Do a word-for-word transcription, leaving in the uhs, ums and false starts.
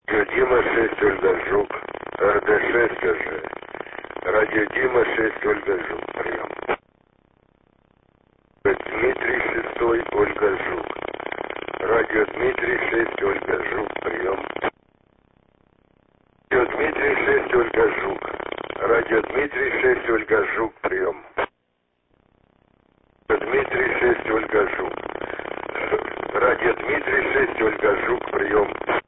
Радио Дима шесть, Ольга Жук. эр дэ шесть уже. Радио Дима шесть, Ольга Жук. Прием. Дмитрий шестой, Ольга Жук. Радио Дмитрий шесть, Ольга Жук. Прием. Радио Дмитрий шесть, Ольга Жук. Радио Дмитрий шесть, Ольга Жук. Прием. Дмитрий шесть, Ольга Жук. Радио Дмитрий шесть, Ольга Жук. Прием.